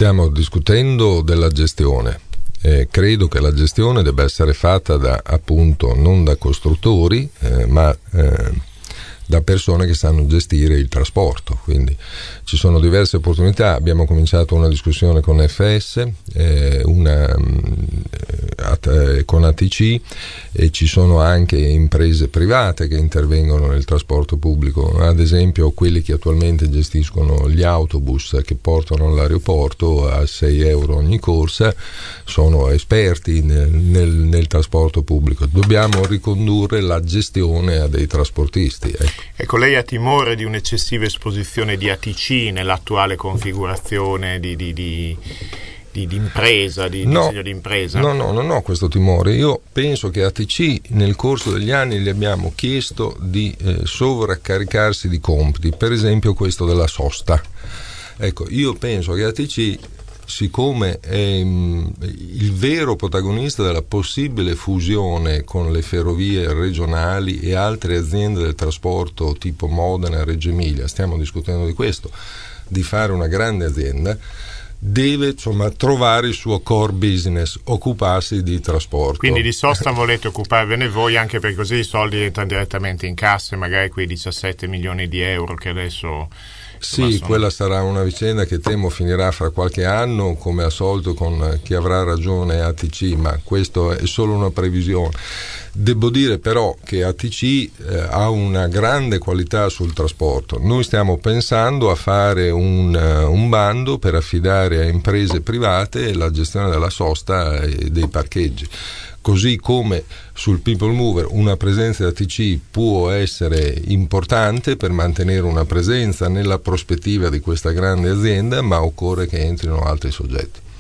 Stiamo discutendo della gestione. Credo che la gestione debba essere fatta appunto non da costruttori, ma da persone che sanno gestire il trasporto. Quindi ci sono diverse opportunità. Abbiamo cominciato una discussione con FS, con ATC, e ci sono anche imprese private che intervengono nel trasporto pubblico, ad esempio quelli che attualmente gestiscono gli autobus che portano all'aeroporto a 6 euro ogni corsa sono esperti nel trasporto pubblico. Dobbiamo ricondurre la gestione a dei trasportisti. Ecco, lei ha timore di un'eccessiva esposizione di ATC nell'attuale configurazione di impresa, disegno di impresa? No, non ho questo timore. Io penso che ATC nel corso degli anni gli abbiamo chiesto di sovraccaricarsi di compiti, per esempio questo della sosta. Ecco, io penso che ATC, siccome è il vero protagonista della possibile fusione con le ferrovie regionali e altre aziende del trasporto tipo Modena e Reggio Emilia, stiamo discutendo di questo, di fare una grande azienda, deve trovare il suo core business, occuparsi di trasporto. Quindi di sosta volete occuparvene voi, anche perché così i soldi entrano direttamente in cassa, magari quei 17 milioni di euro che adesso... Sì, quella sarà una vicenda che temo finirà fra qualche anno, come al solito con chi avrà ragione ATC, ma questo è solo una previsione. Devo dire però che ATC ha una grande qualità sul trasporto. Noi stiamo pensando a fare un bando per affidare a imprese private la gestione della sosta e dei parcheggi. Così come sul People Mover una presenza di ATC può essere importante per mantenere una presenza nella prospettiva di questa grande azienda, ma occorre che entrino altri soggetti.